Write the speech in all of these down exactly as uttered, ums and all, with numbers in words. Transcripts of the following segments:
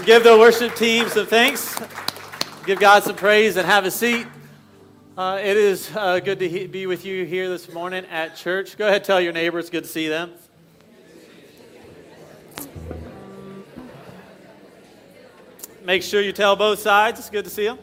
Give the worship team some thanks. Give God some praise and have a seat. Uh, it is uh, good to he- be with you here this morning at church. Go ahead and tell your neighbor it's good to see them. Make sure you tell both sides it's good to see them.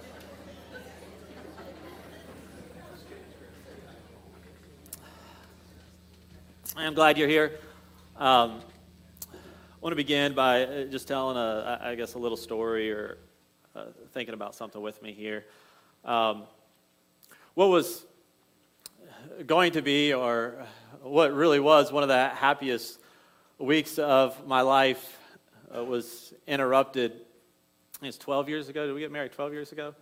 I'm glad you're here. Um, I want to begin by just telling, a, I guess, a little story or uh, thinking about something with me here. Um, what was going to be, or what really was, one of the happiest weeks of my life uh, was interrupted. I think it's twelve years ago. Did we get married twelve years ago?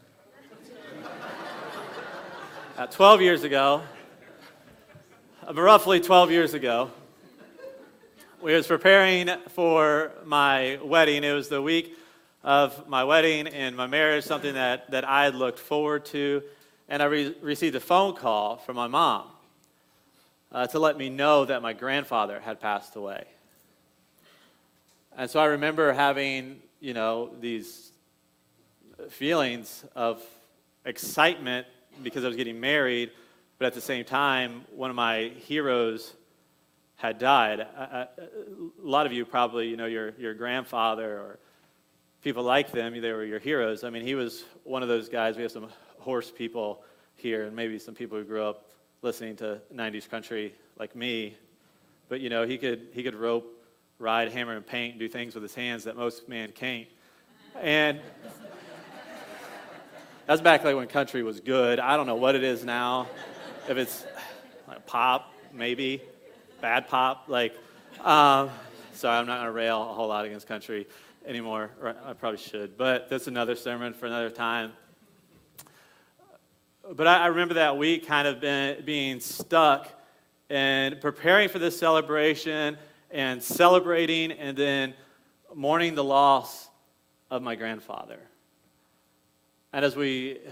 uh, twelve years ago, uh, roughly twelve years ago, we was preparing for my wedding. It was the week of my wedding and my marriage, something that, that I had looked forward to. And I re- received a phone call from my mom uh, to let me know that my grandfather had passed away. And so I remember having, you know, these feelings of excitement because I was getting married, but at the same time, one of my heroes had died. I, I, a lot of you probably, you know, your your grandfather or people like them, they were your heroes. I mean, he was one of those guys. We have some horse people here, and maybe some people who grew up listening to nineties country like me. But, you know, he could he could rope, ride, hammer, and paint, and do things with his hands that most men can't. And that's back like when country was good. I don't know what it is now. If it's like pop, maybe. Bad pop, like, um, sorry, I'm not going to rail a whole lot against country anymore. I probably should, but that's another sermon for another time. But I, I remember that week kind of been, being stuck and preparing for this celebration and celebrating and then mourning the loss of my grandfather. And as we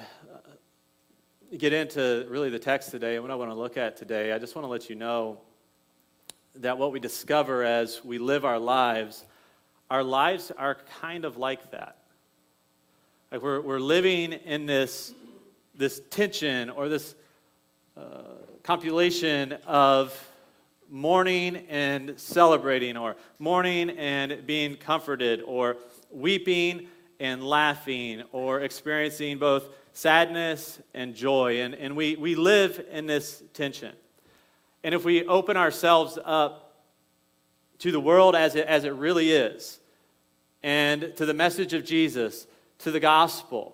get into really the text today and what I want to look at today, I just want to let you know that what we discover as we live our lives, our lives are kind of like that. Like we're we're living in this this tension or this uh, compilation of mourning and celebrating, or mourning and being comforted, or weeping and laughing, or experiencing both sadness and joy. And, and we, we live in this tension. And if we open ourselves up to the world as it, as it really is, and to the message of Jesus, to the gospel,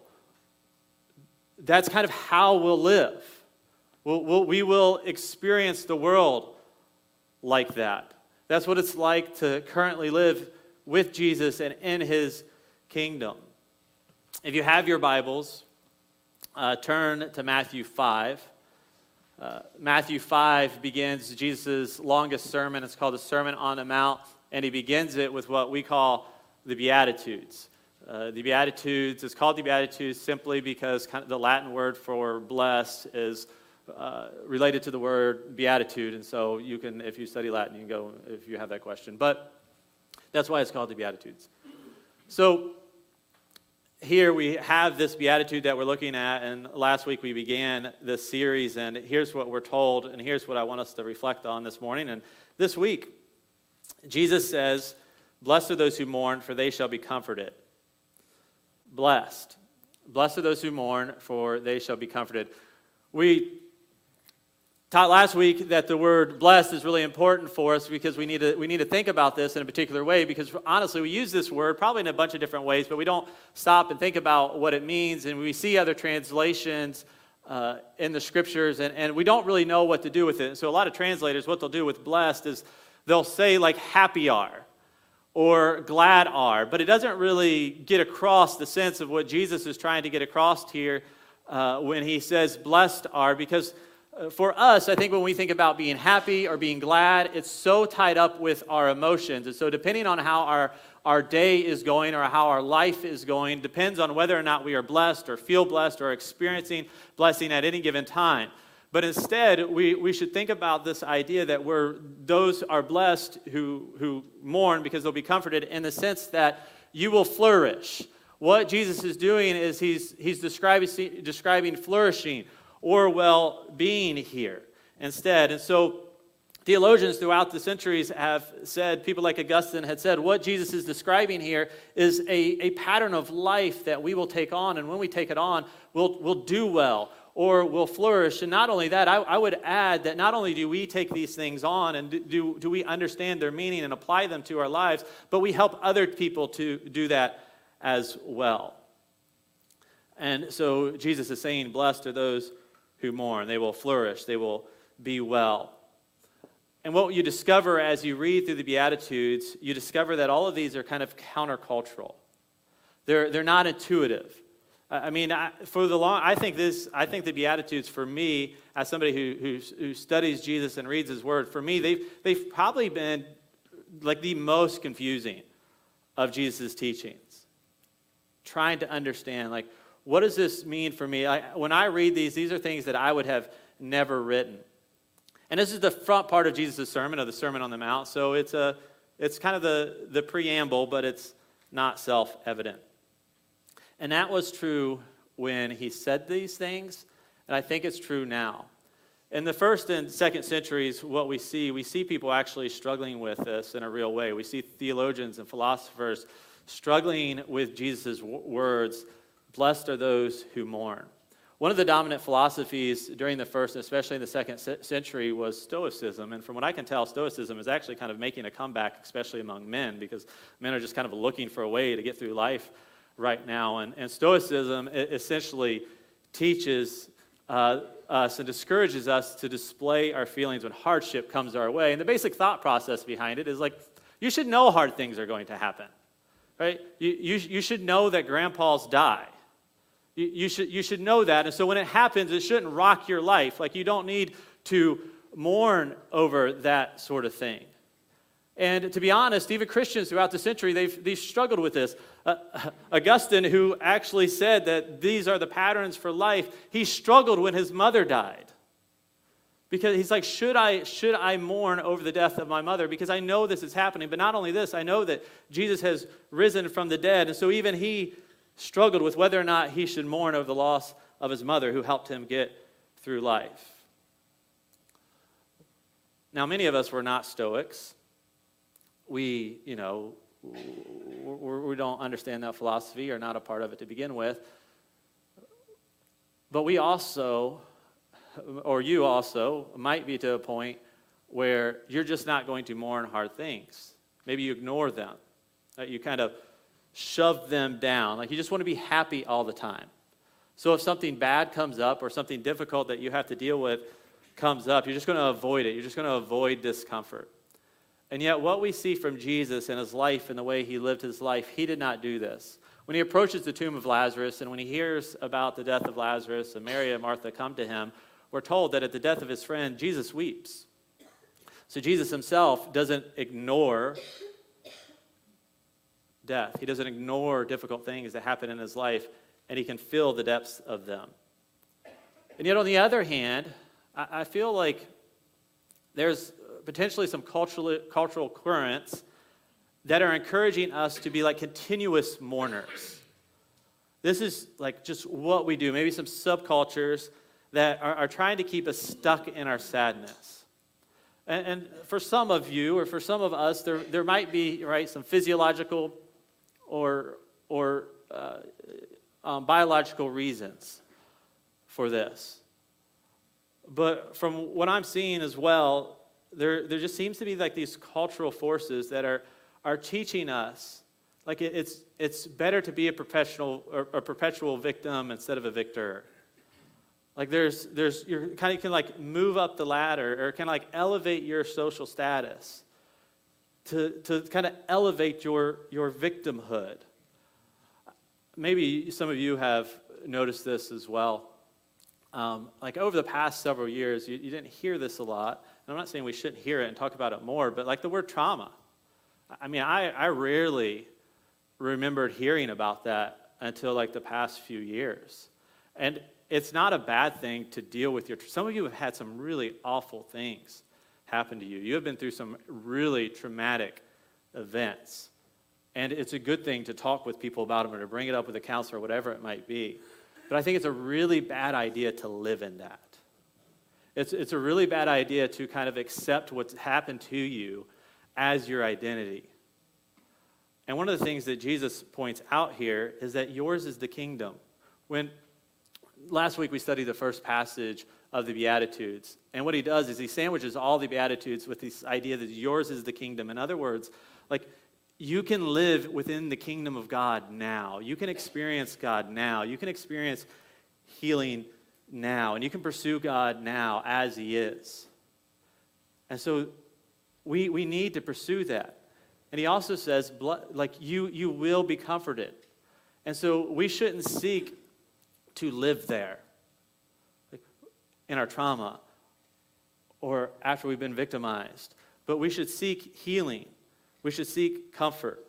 that's kind of how we'll live. We'll, we'll, we will experience the world like that. That's what it's like to currently live with Jesus and in his kingdom. If you have your Bibles, uh, turn to Matthew five. Uh, Matthew five begins Jesus' longest sermon. It's called the Sermon on the Mount, and he begins it with what we call the Beatitudes. Uh, the Beatitudes, it's called the Beatitudes simply because kind of the Latin word for blessed is uh, related to the word beatitude, and so you can, if you study Latin, you can go if you have that question. But that's why it's called the Beatitudes. So here we have this beatitude that we're looking at, and last week we began this series, and here's what we're told, and here's what I want us to reflect on this morning. And this week, Jesus says, "Blessed are those who mourn, for they shall be comforted." Blessed. Blessed are those who mourn, for they shall be comforted. We taught last week that the word blessed is really important for us because we need to we need to think about this in a particular way, because honestly we use this word probably in a bunch of different ways, but we don't stop and think about what it means, and we see other translations uh, in the scriptures, and, and we don't really know what to do with it. So a lot of translators, what they'll do with blessed is they'll say like happy are or glad are, but it doesn't really get across the sense of what Jesus is trying to get across here uh, when he says blessed are, because for us, I think when we think about being happy or being glad, it's so tied up with our emotions. And so depending on how our, our day is going or how our life is going, depends on whether or not we are blessed or feel blessed or experiencing blessing at any given time. But instead, we, we should think about this idea that we're those are blessed who, who mourn because they'll be comforted, in the sense that you will flourish. What Jesus is doing is he's, he's describing, describing flourishing or well-being here instead. And so theologians throughout the centuries have said, people like Augustine had said, what Jesus is describing here is a, a pattern of life that we will take on, and when we take it on, we'll, we'll do well or we'll flourish. And not only that, I, I would add that not only do we take these things on and do, do we understand their meaning and apply them to our lives, but we help other people to do that as well. And so Jesus is saying, blessed are those who mourn. They will flourish. They will be well. And what you discover as you read through the Beatitudes, you discover that all of these are kind of countercultural. They're, they're not intuitive. I mean, I, for the long, I think this. I think the Beatitudes, for me, as somebody who, who who studies Jesus and reads His Word, for me, they've they've probably been like the most confusing of Jesus' teachings. Trying to understand, like, what does this mean for me? I, when I read these, these are things that I would have never written. And this is the front part of Jesus' sermon, of the Sermon on the Mount. So it's a, it's kind of the the preamble, but it's not self-evident. And that was true when he said these things, and I think it's true now. In the first and second centuries, what we see, we see people actually struggling with this in a real way. We see theologians and philosophers struggling with Jesus' words, blessed are those who mourn. One of the dominant philosophies during the first, especially in the second century, was Stoicism. And from what I can tell, Stoicism is actually kind of making a comeback, especially among men, because men are just kind of looking for a way to get through life right now. And, and Stoicism essentially teaches uh, us and discourages us to display our feelings when hardship comes our way. And the basic thought process behind it is like, you should know hard things are going to happen, right? You, you, you should know that grandpas die. You, you, should, you should know that. And so when it happens, it shouldn't rock your life. Like, you don't need to mourn over that sort of thing. And to be honest, even Christians throughout the century, they've, they've struggled with this. Uh, Augustine, who actually said that these are the patterns for life, he struggled when his mother died. Because he's like, should I, should I mourn over the death of my mother? Because I know this is happening. But not only this, I know that Jesus has risen from the dead. And so even he struggled with whether or not he should mourn over the loss of his mother, who helped him get through life. Now, many of us were not Stoics. We, you know, we don't understand that philosophy or not a part of it to begin with. But we also, or you also, might be to a point where you're just not going to mourn hard things. Maybe you ignore them. You kind of shove them down. Like, you just want to be happy all the time. So if something bad comes up or something difficult that you have to deal with comes up, you're just going to avoid it. You're just going to avoid discomfort. And yet what we see from Jesus in his life and the way he lived his life, he did not do this. When he approaches the tomb of Lazarus and when he hears about the death of Lazarus and Mary and Martha come to him, we're told that at the death of his friend, Jesus weeps. So Jesus himself doesn't ignore death. He doesn't ignore difficult things that happen in his life, and he can feel the depths of them. And yet on the other hand, I, I feel like there's potentially some cultural, cultural currents that are encouraging us to be like continuous mourners. This is like just what we do. Maybe some subcultures that are, are trying to keep us stuck in our sadness. And, and for some of you, or for some of us, there, there might be, right, some physiological or, or uh, um, biological reasons for this. But from what I'm seeing as well, There, there just seems to be like these cultural forces that are, are teaching us, like it, it's it's better to be a professional or a perpetual victim instead of a victor. Like there's there's you kind of can like move up the ladder or kind of like elevate your social status to to kind of elevate your your victimhood. Maybe some of you have noticed this as well. Um, like over the past several years, you, you didn't hear this a lot. And I'm not saying we shouldn't hear it and talk about it more, but like the word trauma. I mean, I, I rarely remembered hearing about that until like the past few years. And it's not a bad thing to deal with your, some of you have had some really awful things happen to you. You have been through some really traumatic events And it's a good thing to talk with people about them or to bring it up with a counselor or whatever it might be. But I think it's a really bad idea to live in that. It's, it's a really bad idea to kind of accept what's happened to you as your identity. And one of the things that Jesus points out here is that yours is the kingdom. When last week we studied the first passage of the Beatitudes, and what he does is he sandwiches all the Beatitudes with this idea that yours is the kingdom. In other words, like, you can live within the kingdom of God now. You can experience God now. You can experience healing now, and you can pursue God now as he is. And so we we need to pursue that. And he also says, like, you you will be comforted. And so we shouldn't seek to live there, like, in our trauma or after we've been victimized, but we should seek healing. We should seek comfort.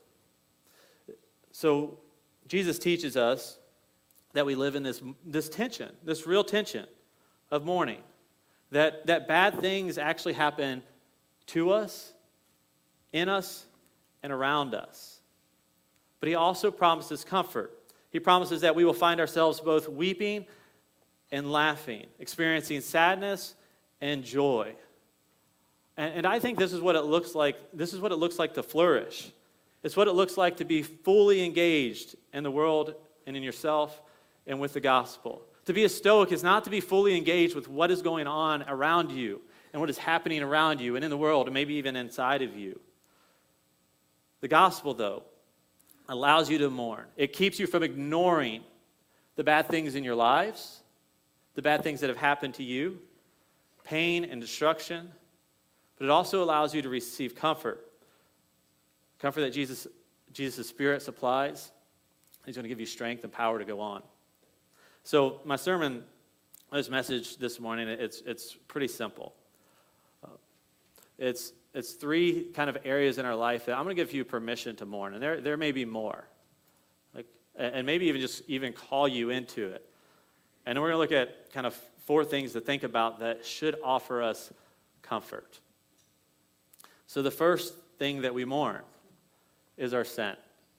So Jesus teaches us that we live in this, this tension, this real tension of mourning, that, that bad things actually happen to us, in us, and around us. But he also promises comfort. He promises that we will find ourselves both weeping and laughing, experiencing sadness and joy. And, and I think this is what it looks like. This is what it looks like to flourish. It's what it looks like to be fully engaged in the world and in yourself and with the gospel. To be a Stoic is not to be fully engaged with what is going on around you and what is happening around you and in the world and maybe even inside of you. The gospel, though, allows you to mourn. It keeps you from ignoring the bad things in your lives, the bad things that have happened to you, pain and destruction, but it also allows you to receive comfort. Comfort that Jesus, Jesus' Spirit supplies. He's going to give you strength and power to go on. So my sermon, this message this morning, it's it's pretty simple. Uh, it's it's three kind of areas in our life that I'm going to give you permission to mourn, and there there may be more, like, and maybe even just even call you into it. And we're going to look at kind of four things to think about that should offer us comfort. So the first thing that we mourn is our sin.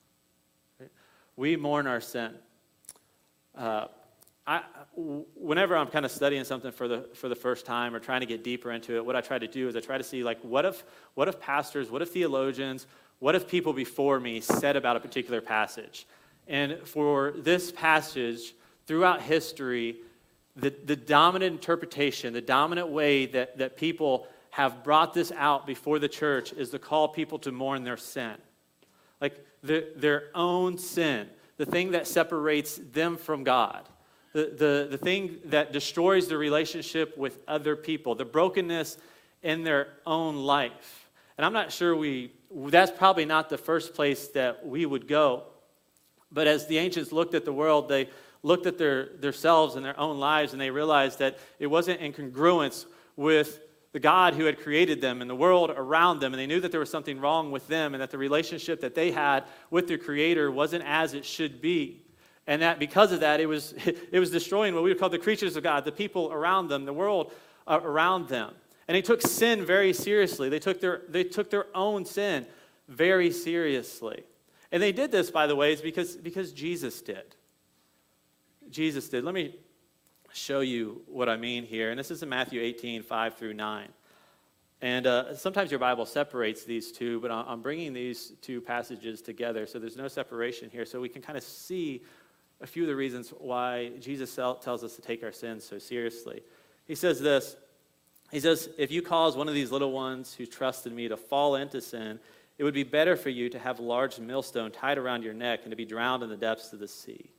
We mourn our sin. Uh, I, whenever I'm kind of studying something for the for the first time or trying to get deeper into it, what I try to do is I try to see, like, what if what if pastors, what if theologians, what if people before me said about a particular passage? And for this passage, throughout history, the, the dominant interpretation, the dominant way that, that people have brought this out before the church is to call people to mourn their sin. Like the, their own sin, the thing that separates them from God, the, the, the thing that destroys the relationship with other people, the brokenness in their own life. And I'm not sure we, that's probably not the first place that we would go. But as the ancients looked at the world, they looked at their themselves and their own lives, and they realized that it wasn't in congruence with the God who had created them and the world around them, and they knew that there was something wrong with them and that the relationship that they had with their Creator wasn't as it should be. And that because of that, it was it was destroying what we would call the creatures of God, the people around them, the world uh, around them. And they took sin very seriously. They took their they took their own sin very seriously. And they did this, by the way, is because, because Jesus did. Jesus did. Let me show you what I mean here. And this is in Matthew eighteen, five through nine. And uh, sometimes your Bible separates these two, but I'm bringing these two passages together, so there's no separation here. So we can kind of see a few of the reasons why Jesus tells us to take our sins so seriously. He says this. He says, if you cause one of these little ones who trust in me to fall into sin, it would be better for you to have a large millstone tied around your neck and to be drowned in the depths of the sea.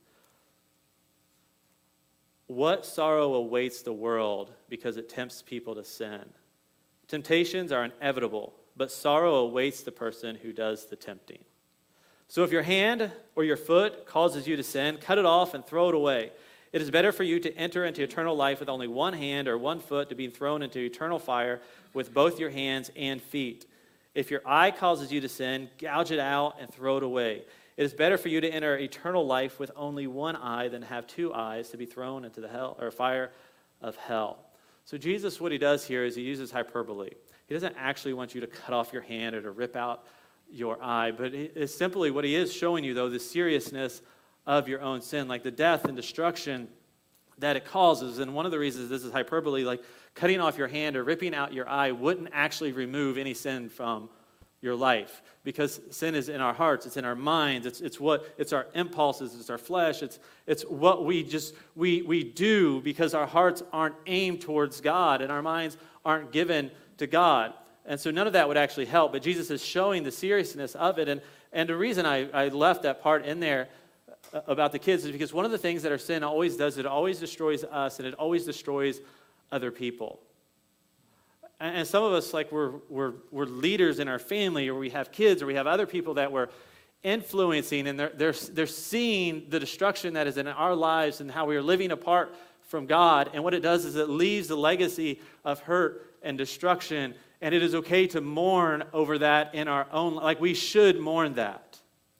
What sorrow awaits the world because it tempts people to sin? Temptations are inevitable, but sorrow awaits the person who does the tempting. So if your hand or your foot causes you to sin, cut it off and throw it away. It is better for you to enter into eternal life with only one hand or one foot to be thrown into eternal fire with both your hands and feet. If your eye causes you to sin, gouge it out and throw it away. It is better for you to enter eternal life with only one eye than have two eyes to be thrown into the hell or fire of hell. So Jesus, what he does here is he uses hyperbole. He doesn't actually want you to cut off your hand or to rip out your eye. But it's simply what he is showing you, though, the seriousness of your own sin, like the death and destruction that it causes. And one of the reasons this is hyperbole, like cutting off your hand or ripping out your eye wouldn't actually remove any sin from your life, because sin is in our hearts, it's in our minds, it's it's what it's our impulses, it's our flesh, it's it's what we just we we do because our hearts aren't aimed towards God and our minds aren't given to God. And so none of that would actually help, but Jesus is showing the seriousness of it. And and the reason I, I left that part in there about the kids is because one of the things that our sin always does, it always destroys us and it always destroys other people. And some of us, like we're, we're, we're leaders in our family, or we have kids, or we have other people that we're influencing, and they're, they're, they're seeing the destruction that is in our lives and how we are living apart from God. And what it does is it leaves a legacy of hurt and destruction. And it is okay to mourn over that in our own, like we should mourn that.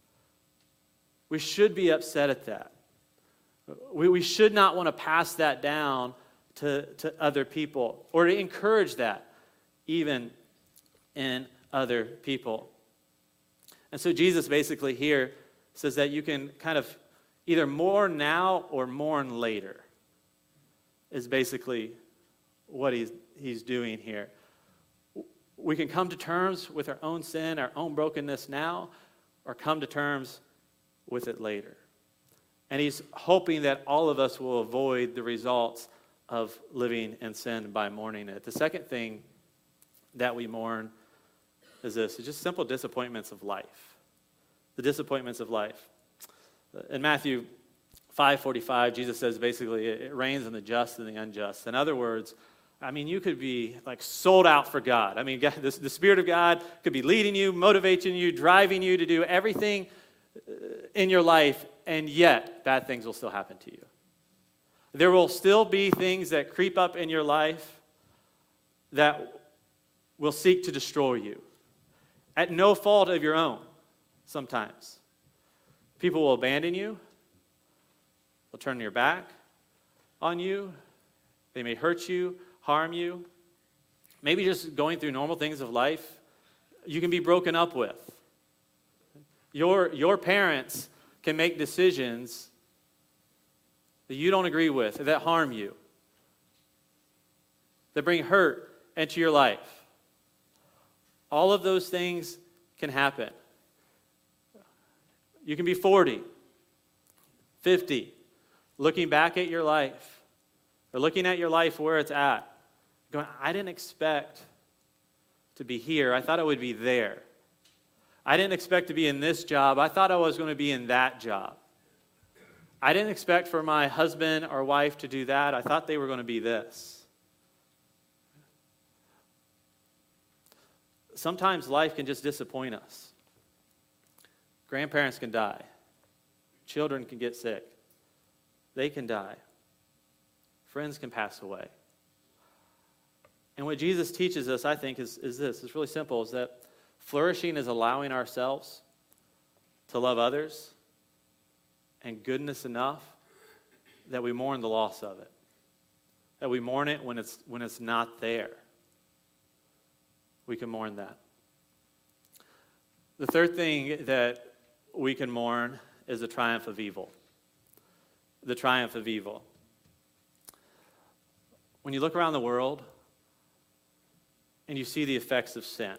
We should be upset at that. We, we should not want to pass that down to, to other people or to encourage that even in other people. And so Jesus basically here says that you can kind of either mourn now or mourn later is basically what he's, he's doing here. We can come to terms with our own sin, our own brokenness now, or come to terms with it later. And he's hoping that all of us will avoid the results of living in sin by mourning it. The second thing that we mourn is this. It's just simple disappointments of life. The disappointments of life. In Matthew five forty-five, Jesus says basically it rains on the just and the unjust. In other words, I mean, you could be like sold out for God. I mean, God, the, the Spirit of God could be leading you, motivating you, driving you to do everything in your life, and yet bad things will still happen to you. There will still be things that creep up in your life that will seek to destroy you at no fault of your own sometimes. People will abandon you. They'll turn their back on you. They may hurt you, harm you. Maybe just going through normal things of life, you can be broken up with. Your, your parents can make decisions that you don't agree with, that harm you, that bring hurt into your life. All of those things can happen. You can be forty, fifty, looking back at your life, or looking at your life where it's at, going, I didn't expect to be here. I thought I would be there. I didn't expect to be in this job. I thought I was going to be in that job. I didn't expect for my husband or wife to do that. I thought they were going to be this. Sometimes life can just disappoint us. Grandparents can die. Children can get sick. They can die. Friends can pass away. And what Jesus teaches us, I think, is, is this. It's really simple, is that flourishing is allowing ourselves to love others and goodness enough that we mourn the loss of it. That we mourn it when it's when it's not there. We can mourn that. The third thing that we can mourn is the triumph of evil. The triumph of evil. When you look around the world and you see the effects of sin,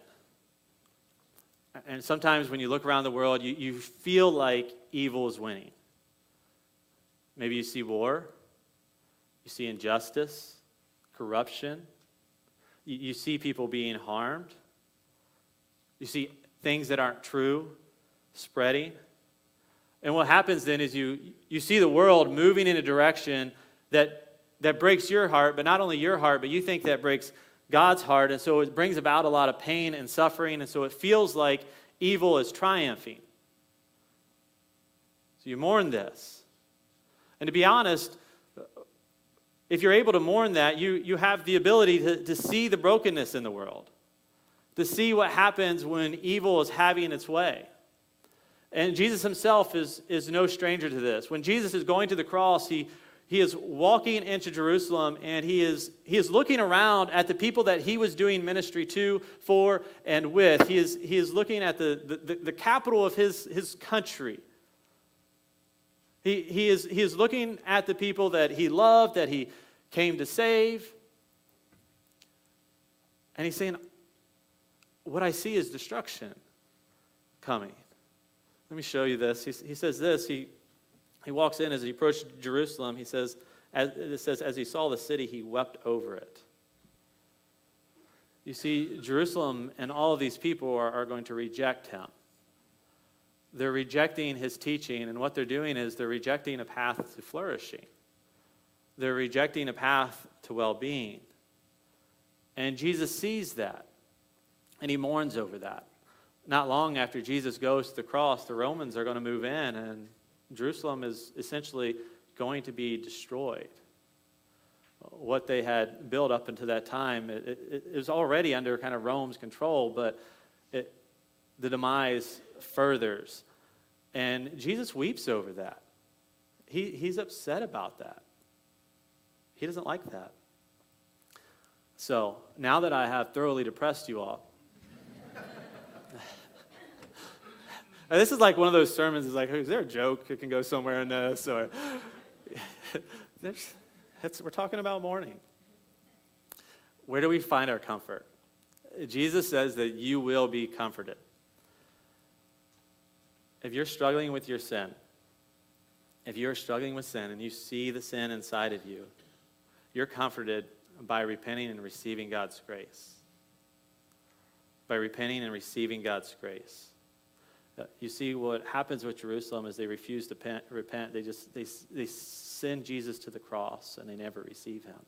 and sometimes when you look around the world, you, you feel like evil is winning. Maybe you see war, you see injustice, corruption, you, you see people being harmed, you see things that aren't true spreading. And what happens then is you, you see the world moving in a direction that, that breaks your heart, but not only your heart, but you think that breaks God's heart, and so it brings about a lot of pain and suffering, and so it feels like evil is triumphing. So you mourn this. And to be honest, if you're able to mourn that, you, you have the ability to, to see the brokenness in the world, to see what happens when evil is having its way. And Jesus himself is, is no stranger to this. When Jesus is going to the cross, he, he is walking into Jerusalem, and he is, he is looking around at the people that he was doing ministry to, for, and with. He is, he is looking at the, the, the capital of his, his country. He, he, is, he is looking at the people that he loved, that he came to save. And he's saying, what I see is destruction coming. Let me show you this. He, he says this. He, he walks in as he approached Jerusalem. He says, as, it says, as he saw the city, he wept over it. You see, Jerusalem and all of these people are, are going to reject him. They're rejecting his teaching, and what they're doing is they're rejecting a path to flourishing. They're rejecting a path to well-being. And Jesus sees that, and he mourns over that. Not long after Jesus goes to the cross, the Romans are going to move in, and Jerusalem is essentially going to be destroyed. What they had built up until that time, it, it, it was already under kind of Rome's control, but it, the demise furthers. And Jesus weeps over that. He, he's upset about that. He doesn't like that. So, now that I have thoroughly depressed you all, this is like one of those sermons, is like, is there a joke that can go somewhere in this? Or that's, we're talking about mourning. Where do we find our comfort? Jesus says that you will be comforted. If you're struggling with your sin, if you're struggling with sin and you see the sin inside of you, you're comforted by repenting and receiving God's grace. By repenting and receiving God's grace. You see, what happens with Jerusalem is they refuse to repent. repent. They just they they send Jesus to the cross and they never receive him.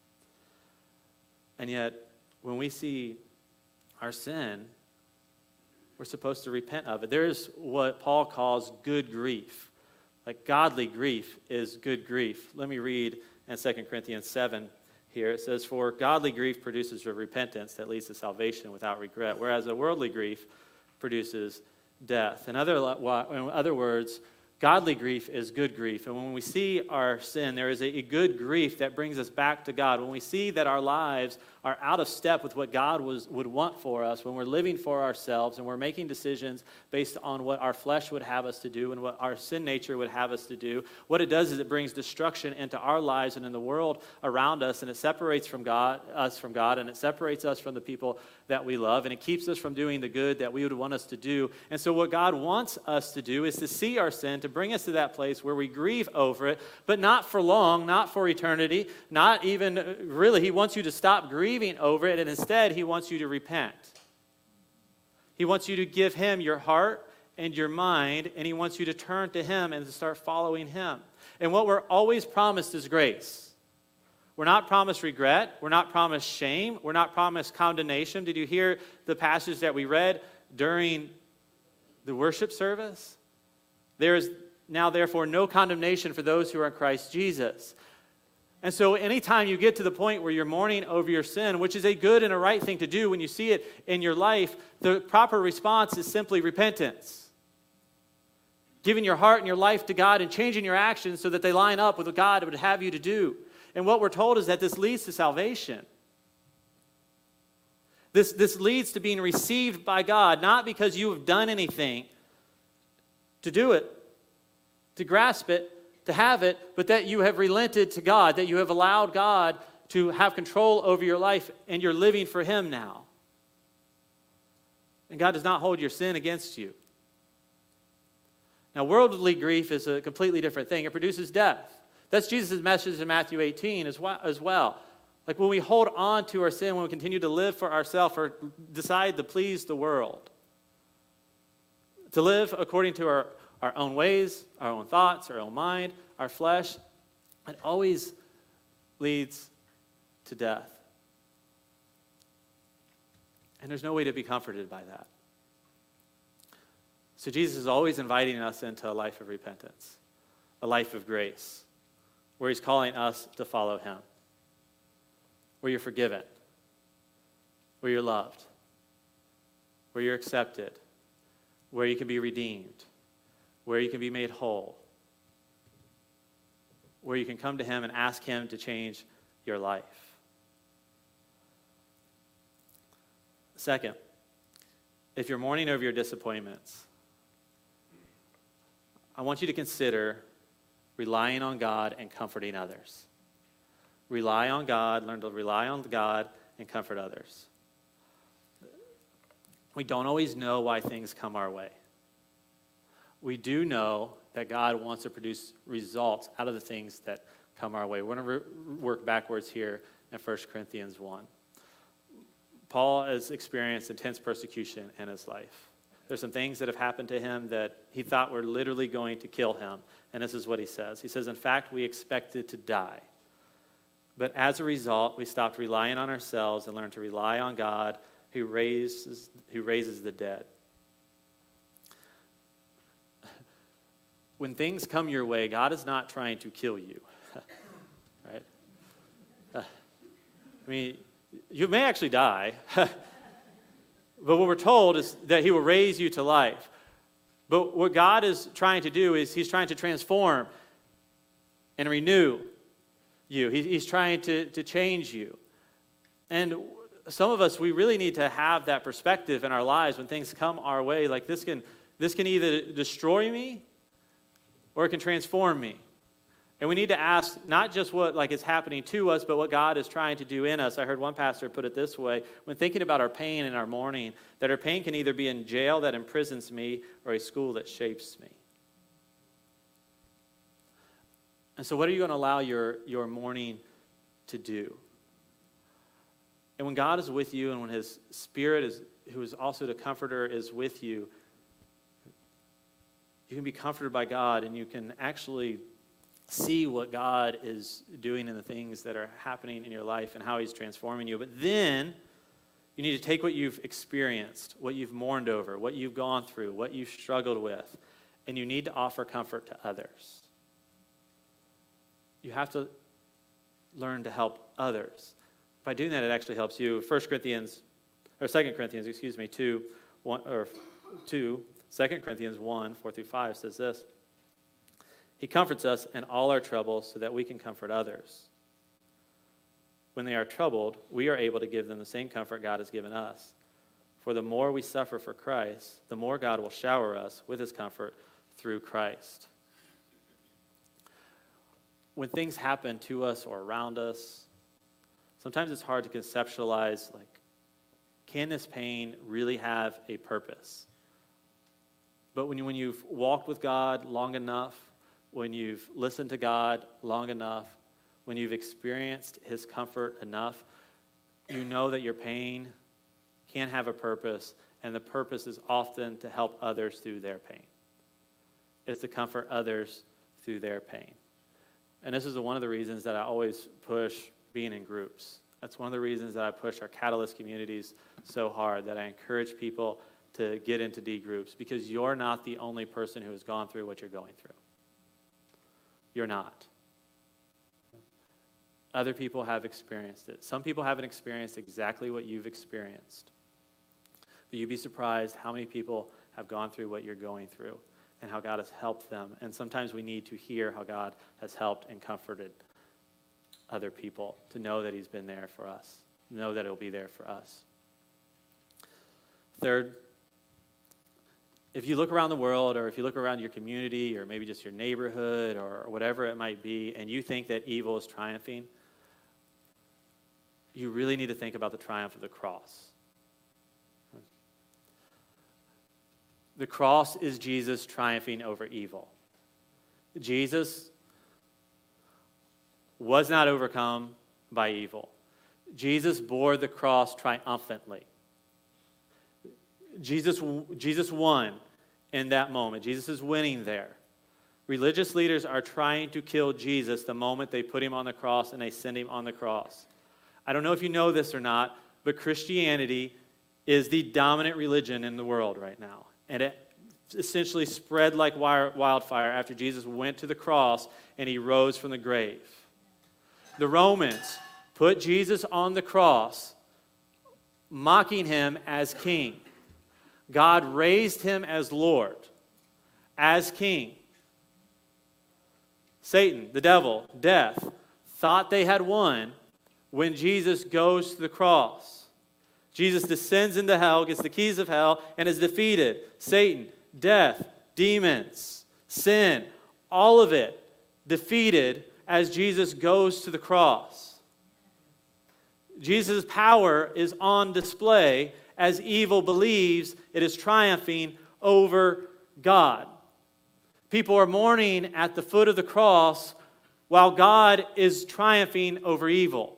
And yet, when we see our sin, we're supposed to repent of it. There's what Paul calls good grief. Like godly grief is good grief. Let me read in Second Corinthians seven here. It says, "For godly grief produces a repentance that leads to salvation without regret, whereas a worldly grief produces death." In other, in other words, godly grief is good grief. And when we see our sin, there is a, a good grief that brings us back to God. When we see that our lives are out of step with what God was, would want for us, when we're living for ourselves and we're making decisions based on what our flesh would have us to do and what our sin nature would have us to do, what it does is it brings destruction into our lives and in the world around us, and it separates from God, us from God, and it separates us from the people that we love, and it keeps us from doing the good that we would want us to do. And so what God wants us to do is to see our sin, to bring us to that place where we grieve over it, but not for long, not for eternity, not even really. He wants you to stop grieving over it, and instead he wants you to repent. He wants you to give him your heart and your mind, and he wants you to turn to him and to start following him. And what we're always promised is grace. We're not promised regret. We're not promised shame. We're not promised condemnation. Did you hear the passage that we read during the worship service? There is now, therefore, no condemnation for those who are in Christ Jesus. And so anytime you get to the point where you're mourning over your sin, which is a good and a right thing to do when you see it in your life, the proper response is simply repentance. Giving your heart and your life to God and changing your actions so that they line up with what God would have you to do. And what we're told is that this leads to salvation. This, this leads to being received by God, not because you have done anything to do it, to grasp it, to have it, but that you have relented to God, that you have allowed God to have control over your life, and you're living for him now. And God does not hold your sin against you. Now, worldly grief is a completely different thing. It produces death. That's Jesus' message in Matthew eighteen as well. Like when we hold on to our sin, when we continue to live for ourselves or decide to please the world, to live according to our Our own ways, our own thoughts, our own mind, our flesh, it always leads to death. And there's no way to be comforted by that. So Jesus is always inviting us into a life of repentance, a life of grace, where he's calling us to follow him, where you're forgiven, where you're loved, where you're accepted, where you can be redeemed, where you can be made whole. where you can come to him and ask him to change your life. Second, if you're mourning over your disappointments, I want you to consider relying on God and comforting others. Rely on God, learn to rely on God and comfort others. We don't always know why things come our way. We do know that God wants to produce results out of the things that come our way. We're going to re- work backwards here in First Corinthians one. Paul has experienced intense persecution in his life. There's some things that have happened to him that he thought were literally going to kill him. And this is what he says. He says, in fact, we expected to die. But as a result, we stopped relying on ourselves and learned to rely on God who raises, who raises the dead. When things come your way, God is not trying to kill you. Right? Uh, I mean, you may actually die, but what we're told is that he will raise you to life. But what God is trying to do is he's trying to transform and renew you. He, he's trying to, to change you. And some of us, we really need to have that perspective in our lives when things come our way. Like this can, this can either destroy me or it can transform me. And we need to ask not just what like is happening to us, but what God is trying to do in us. I heard one pastor put it this way, when thinking about our pain and our mourning, that our pain can either be in jail that imprisons me or a school that shapes me. And so what are you going to allow your, your mourning to do? And when God is with you and when his Spirit, is, who is also the Comforter, is with you, you can be comforted by God and you can actually see what God is doing in the things that are happening in your life and how he's transforming you. But then you need to take what you've experienced, what you've mourned over, what you've gone through, what you've struggled with, and you need to offer comfort to others. You have to learn to help others. By doing that, it actually helps you. First Corinthians, or Second Corinthians, excuse me, two, one, or two, Second Corinthians one, four through five says this. He comforts us in all our troubles so that we can comfort others. When they are troubled, we are able to give them the same comfort God has given us. For the more we suffer for Christ, the more God will shower us with his comfort through Christ. When things happen to us or around us, sometimes it's hard to conceptualize, like, can this pain really have a purpose? But when, you, when you've walked with God long enough, when you've listened to God long enough, when you've experienced his comfort enough, you know that your pain can have a purpose, and the purpose is often to help others through their pain. It's to comfort others through their pain. And this is one of the reasons that I always push being in groups. That's one of the reasons that I push our Catalyst communities so hard, that I encourage people to get into D groups, because you're not the only person who has gone through what you're going through. You're not. Other people have experienced it. Some people haven't experienced exactly what you've experienced. But you'd be surprised how many people have gone through what you're going through and how God has helped them. And sometimes we need to hear how God has helped and comforted other people, to know that he's been there for us, know that he'll be there for us. Third, if you look around the world, or if you look around your community, or maybe just your neighborhood, or whatever it might be, and you think that evil is triumphing, you really need to think about the triumph of the cross. The cross is Jesus triumphing over evil. Jesus was not overcome by evil. Jesus bore the cross triumphantly. Jesus, Jesus won in that moment. Jesus is winning there. Religious leaders are trying to kill Jesus the moment they put him on the cross and they send him on the cross. I don't know if you know this or not, but Christianity is the dominant religion in the world right now. And it essentially spread like wildfire after Jesus went to the cross and he rose from the grave. The Romans put Jesus on the cross, mocking him as king. God raised him as Lord, as king. Satan, the devil, death, thought they had won when Jesus goes to the cross. Jesus descends into hell, gets the keys of hell, and is defeated. Satan, death, demons, sin, all of it defeated as Jesus goes to the cross. Jesus' power is on display as evil believes it is triumphing over God. People are mourning at the foot of the cross while God is triumphing over evil.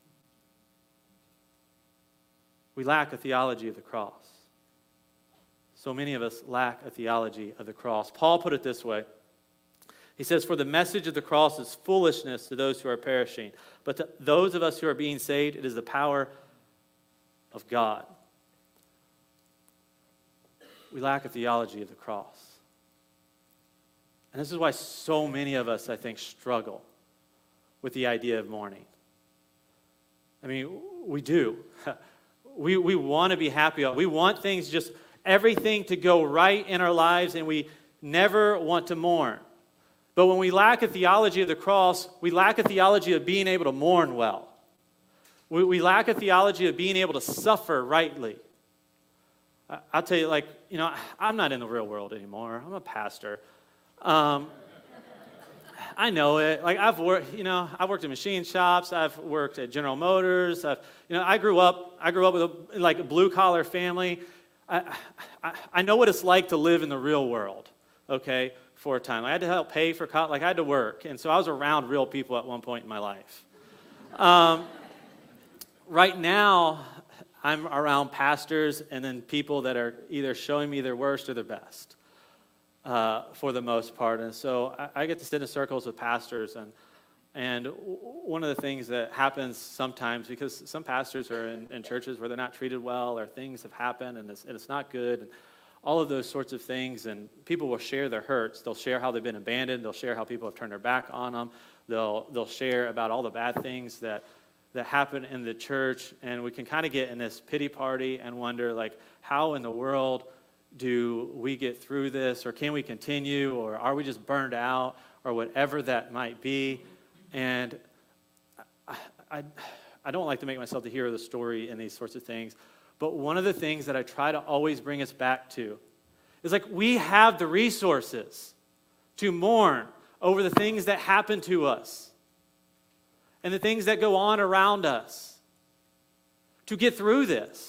We lack a theology of the cross. So many of us lack a theology of the cross. Paul put it this way. He says, "For the message of the cross is foolishness to those who are perishing, but to those of us who are being saved, it is the power of God." We lack a theology of the cross. And this is why so many of us, I think, struggle with the idea of mourning. I mean, we do. We, we want to be happy. We want things, just everything to go right in our lives, and we never want to mourn. But when we lack a theology of the cross, we lack a theology of being able to mourn well. We, we lack a theology of being able to suffer rightly. I, I'll tell you, like, you know, I'm not in the real world anymore. I'm a pastor. Um, I know it. Like, I've worked, you know, I've worked in machine shops. I've worked at General Motors. I've, you know, I grew up. I grew up with a like a blue collar family. I, I, I know what it's like to live in the real world. Okay, for a time, I had to help pay for college. Like, I had to work, and so I was around real people at one point in my life. Um, right now, I'm around pastors and then people that are either showing me their worst or their best. Uh, for the most part. And so I, I get to sit in circles with pastors, and and w- one of the things that happens sometimes, because some pastors are in, in churches where they're not treated well, or things have happened and it's, and it's not good, and all of those sorts of things, and people will share their hurts. They'll share how they've been abandoned. They'll share how people have turned their back on them. They'll they'll share about all the bad things that that happen in the church, and we can kind of get in this pity party and wonder, like, how in the world do we get through this, or can we continue, or are we just burned out, or whatever that might be. And I, I, I don't like to make myself the hero of the story in these sorts of things, but one of the things that I try to always bring us back to is, like, we have the resources to mourn over the things that happen to us and the things that go on around us to get through this.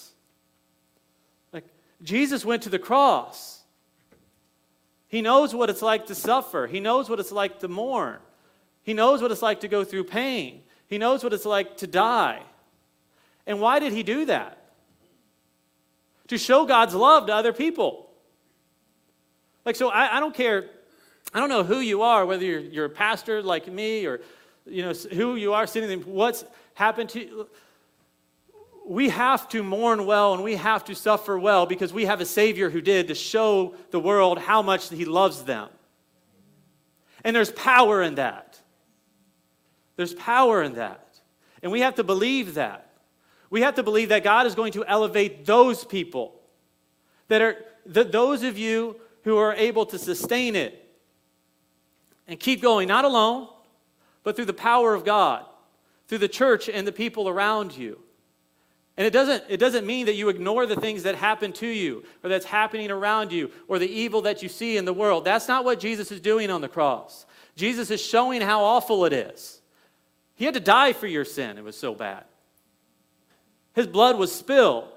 Jesus went to the cross. He knows what it's like to suffer. He knows what it's like to mourn. He knows what it's like to go through pain. He knows what it's like to die. And why did he do that? To show God's love to other people. Like, so I, I don't care, I don't know who you are, whether you're, you're a pastor like me, or, you know, who you are sitting there, what's happened to you. We have to mourn well, and we have to suffer well, because we have a Savior who did, to show the world how much he loves them. And there's power in that. There's power in that. And we have to believe that. We have to believe that God is going to elevate those people, that are th- those of you who are able to sustain it and keep going, not alone, but through the power of God, through the church and the people around you. And it doesn't, it doesn't mean that you ignore the things that happen to you, or that's happening around you, or the evil that you see in the world. That's not what Jesus is doing on the cross. Jesus is showing how awful it is. He had to die for your sin. It was so bad. His blood was spilled.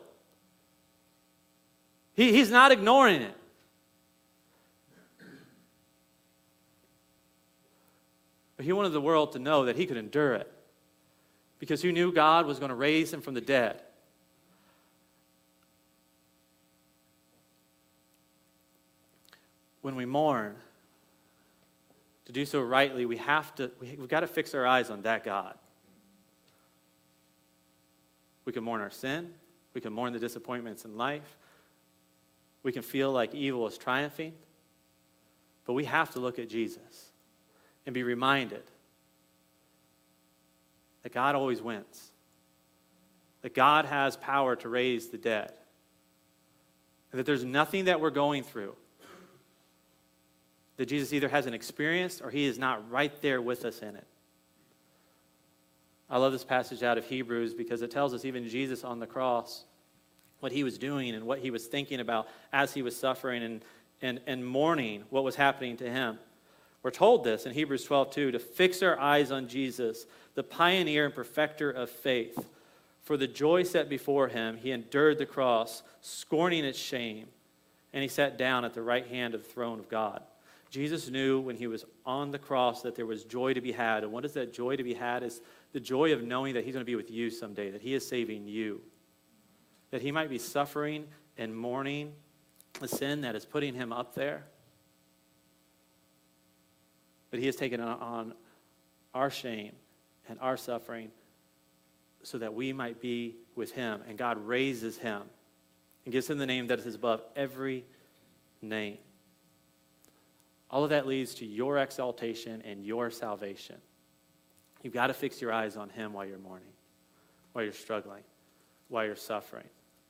He, he's not ignoring it. But he wanted the world to know that he could endure it, because he knew God was going to raise him from the dead. When we mourn, to do so rightly, we have to, we, we've got to fix our eyes on that God. We can mourn our sin. We can mourn the disappointments in life. We can feel like evil is triumphing. But we have to look at Jesus and be reminded that God always wins. That God has power to raise the dead. And that there's nothing that we're going through that Jesus either hasn't experienced or he is not right there with us in it. I love this passage out of Hebrews because it tells us even Jesus on the cross, what he was doing and what he was thinking about as he was suffering and, and, and mourning what was happening to him. We're told this in Hebrews twelve two, to fix our eyes on Jesus, the pioneer and perfecter of faith. For the joy set before him, he endured the cross, scorning its shame, and he sat down at the right hand of the throne of God. Jesus knew when he was on the cross that there was joy to be had. And what is that joy to be had? Is the joy of knowing that he's going to be with you someday, that he is saving you. That he might be suffering and mourning the sin that is putting him up there. But he has taken on our shame and our suffering so that we might be with him. And God raises him and gives him the name that is above every name. All of that leads to your exaltation and your salvation. You've got to fix your eyes on him while you're mourning, while you're struggling, while you're suffering.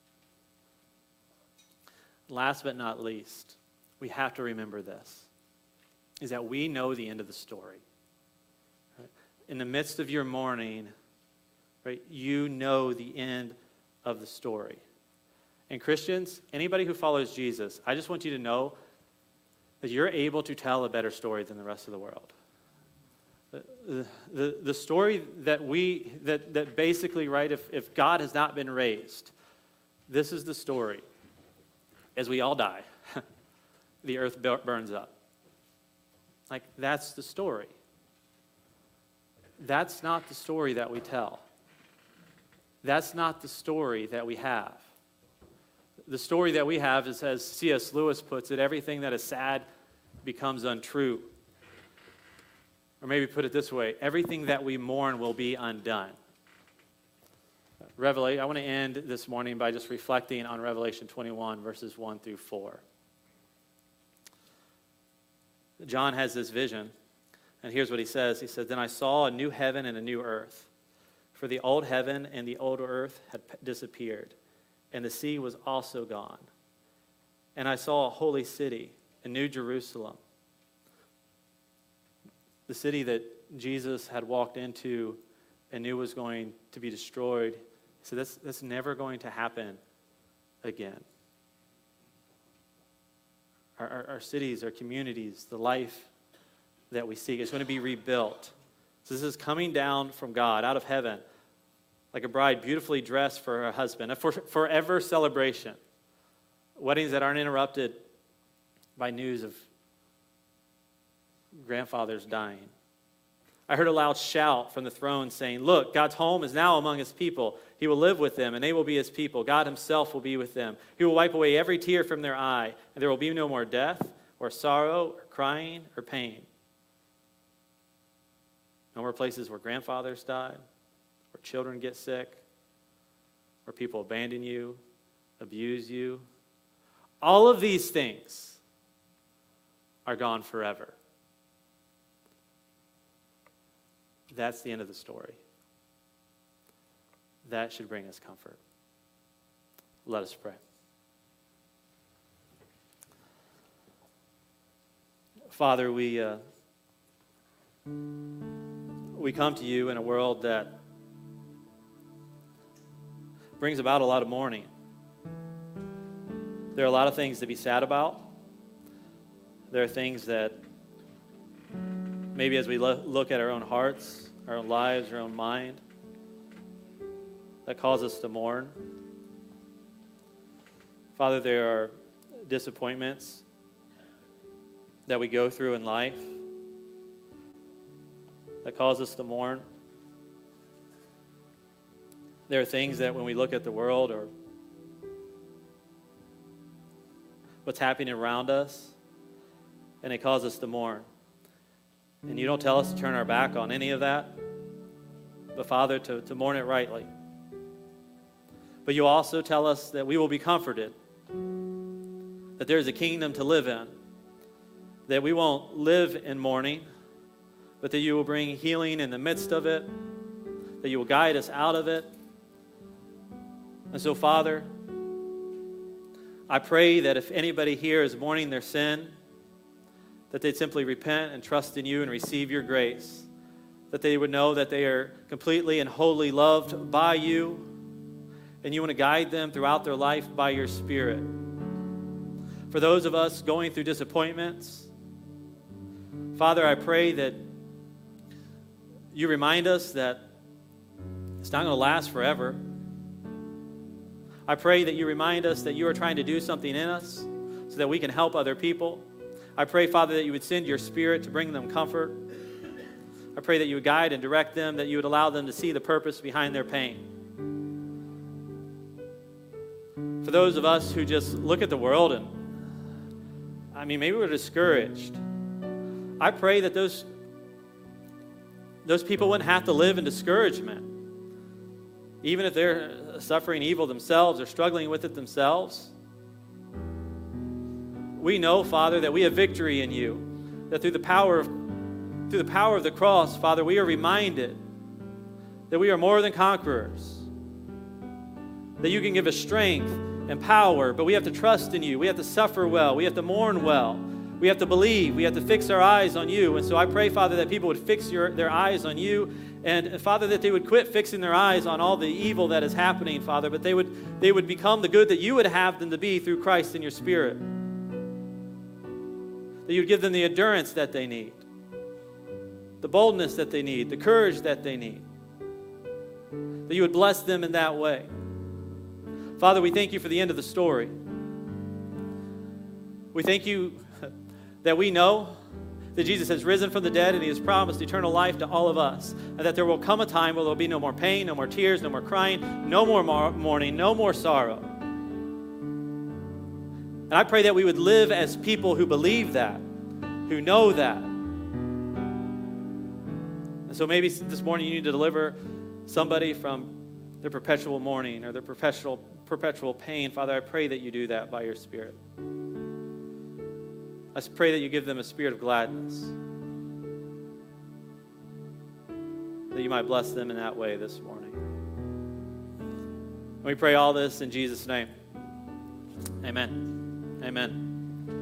Last but not least, we have to remember this, is that we know the end of the story. In the midst of your mourning, right, you know the end of the story. And Christians, anybody who follows Jesus, I just want you to know that you're able to tell a better story than the rest of the world. The, the, the story that we, that, that basically, right, if, if God has not been raised, this is the story. As we all die, the earth burns up. Like, that's the story. That's not the story that we tell. That's not the story that we have. The story that we have is, as C S Lewis puts it, everything that is sad becomes untrue. Or maybe put it this way, everything that we mourn will be undone. Revelation, I want to end this morning by just reflecting on Revelation twenty-one, verses one through four. John has this vision, and here's what he says. He said, "Then I saw a new heaven and a new earth, for the old heaven and the old earth had disappeared, and the sea was also gone. And I saw a holy city, a new Jerusalem," the city that Jesus had walked into and knew was going to be destroyed. So that's, that's never going to happen again. Our, our, our cities, our communities, the life that we seek is going to be rebuilt. So this is coming down from God, out of heaven, like a bride beautifully dressed for her husband, a for, forever celebration. Weddings that aren't interrupted by news of grandfathers dying. I heard a loud shout from the throne saying, "Look, God's home is now among his people. He will live with them, and they will be his people. God himself will be with them. He will wipe away every tear from their eye, and there will be no more death, or sorrow, or crying, or pain. No more places where grandfathers died, where children get sick, where people abandon you, abuse you. All of these things are gone forever." That's the end of the story. That should bring us comfort. Let us pray. Father, we uh, we come to you in a world that brings about a lot of mourning. There are a lot of things to be sad about. There are things that maybe as we lo- look at our own hearts, our own lives, our own mind, that cause us to mourn. Father, there are disappointments that we go through in life that cause us to mourn. There are things that when we look at the world or what's happening around us, and it causes us to mourn. And you don't tell us to turn our back on any of that, but Father, to, to mourn it rightly. But you also tell us that we will be comforted, that there's a kingdom to live in, that we won't live in mourning, but that you will bring healing in the midst of it, that you will guide us out of it. And so, Father, I pray that if anybody here is mourning their sin, that they'd simply repent and trust in you and receive your grace, that they would know that they are completely and wholly loved by you, and you want to guide them throughout their life by your Spirit. For those of us going through disappointments, Father, I pray that you remind us that it's not going to last forever. I pray that you remind us that you are trying to do something in us so that we can help other people. I pray, Father, that you would send your Spirit to bring them comfort. I pray that you would guide and direct them, that you would allow them to see the purpose behind their pain. For those of us who just look at the world and, I mean, maybe we're discouraged, I pray that those, those people wouldn't have to live in discouragement. Even if they're suffering evil themselves or struggling with it themselves. We know, Father, that we have victory in you, that through the power of, through the power of the cross, Father, we are reminded that we are more than conquerors, that you can give us strength and power, but we have to trust in you. We have to suffer well. We have to mourn well. We have to believe. We have to fix our eyes on you. And so I pray, Father, that people would fix your, their eyes on you. And, Father, that they would quit fixing their eyes on all the evil that is happening, Father, but they would, they would become the good that you would have them to be through Christ and your Spirit. That you would give them the endurance that they need, the boldness that they need, the courage that they need. That you would bless them in that way. Father, we thank you for the end of the story. We thank you that we know that Jesus has risen from the dead and he has promised eternal life to all of us. And that there will come a time where there will be no more pain, no more tears, no more crying, no more mourning, no more sorrow. And I pray that we would live as people who believe that, who know that. And so maybe this morning you need to deliver somebody from their perpetual mourning or their perpetual, perpetual pain. Father, I pray that you do that by your Spirit. I pray that you give them a spirit of gladness, that you might bless them in that way this morning. And we pray all this in Jesus' name. Amen. Amen.